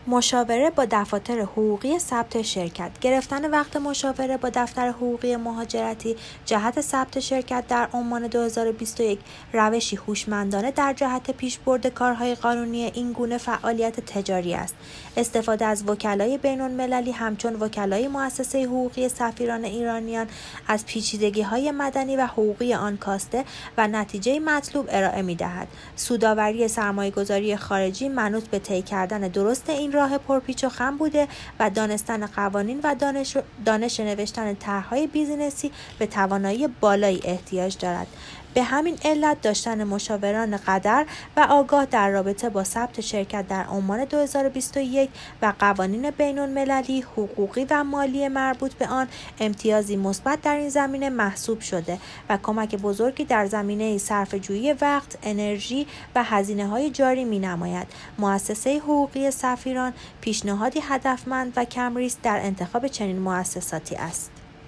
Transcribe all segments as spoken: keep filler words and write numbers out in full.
مشاوره با دفاتر حقوقی ثبت شرکت. گرفتن وقت مشاوره با دفتر حقوقی مهاجرتی جهت ثبت شرکت در عمان دو هزار و بیست و یک روشی هوشمندانه در جهت پیشبرد کارهای قانونی این گونه فعالیت تجاری است. استفاده از وکلای بین‌المللی همچون وکلای مؤسسه حقوقی سفیران ایرانیان از پیچیدگی‌های مدنی و حقوقی آن کاسته و نتیجه مطلوب ارائه می‌دهد. سودآوری سرمایه‌گذاری خارجی منوط به طی کردن درست این راه پرپیچ و خم بوده و دانستن قوانین و دانش, دانش نوشتن طرح‌های بیزینسی به توانایی بالایی احتیاج دارد. به همین علت داشتن مشاوران قدر و آگاه در رابطه با ثبت شرکت در عمان دو هزار و بیست و یک و قوانین بین‌المللی، حقوقی و مالی مربوط به آن امتیازی مثبت در این زمینه محسوب شده و کمک بزرگی در زمینه صرفه‌جویی وقت، انرژی و هزینه‌های جاری می‌نماید. مؤسسه حقوقی سفیران پیشنهادی هدفمند و کم‌ریسک در انتخاب چنین مؤسساتی است.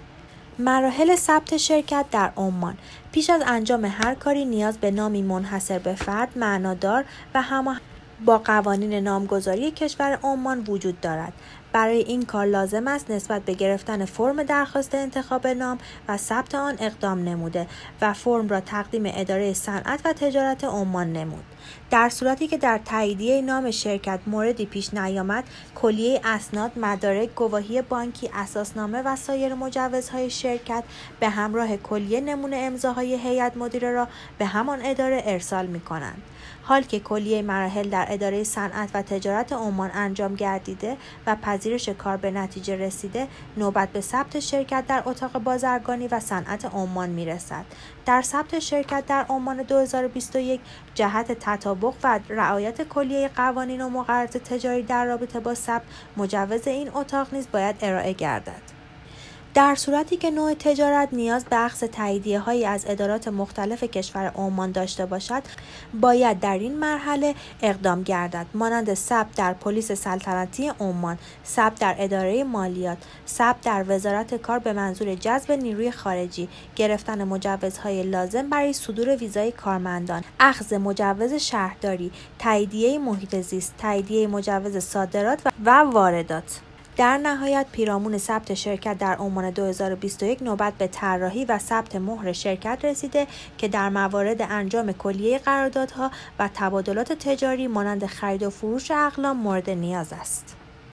مراحل ثبت شرکت در عمان. پیش از انجام هر کاری نیاز به نامی منحصر به فرد، معنادار و هماهنگ با قوانین نامگذاری کشور عمان وجود دارد. برای این کار لازم است نسبت به گرفتن فرم درخواست انتخاب نام و ثبت آن اقدام نموده و فرم را تقدیم اداره صنعت و تجارت عمان نمود. در صورتی که در تاییدیه نام شرکت موردی پیش نیامد، کلیه اسناد، مدارک، گواهی بانکی، اساسنامه و سایر مجوزهای شرکت به همراه کلیه نمونه امضاهای هیئت مدیره را به همان اداره ارسال می‌کنند. حال که کلیه مراحل در اداره صنعت و تجارت عمان انجام گردیده و پذیرش کار به نتیجه رسیده، نوبت به ثبت شرکت در اتاق بازرگانی و صنعت عمان میرسد. در ثبت شرکت در عمان دو هزار و بیست و یک جهت تطابق و رعایت کلیه قوانین و مقررات تجاری در رابطه با ثبت، مجوز این اتاق نیز باید ارائه گردد. در صورتی که نوع تجارت نیاز به اخذ تاییدیه‌هایی از ادارات مختلف کشور عمان داشته باشد، باید در این مرحله اقدام گردد، مانند ثبت در پلیس سلطنتی عمان، ثبت در اداره مالیات، ثبت در وزارت کار به منظور جذب نیروی خارجی، گرفتن مجوزهای لازم برای صدور ویزای کارمندان، اخذ مجوز شهرداری، تاییدیه محیط زیست، تاییدیه مجوز صادرات و واردات. در نهایت پیرامون ثبت شرکت در عمان دو هزار و بیست و یک نوبت به طراحی و ثبت مهر شرکت رسیده که در موارد انجام کلیه قراردادها و تبادلات تجاری مانند خرید و فروش اقلام مورد نیاز است.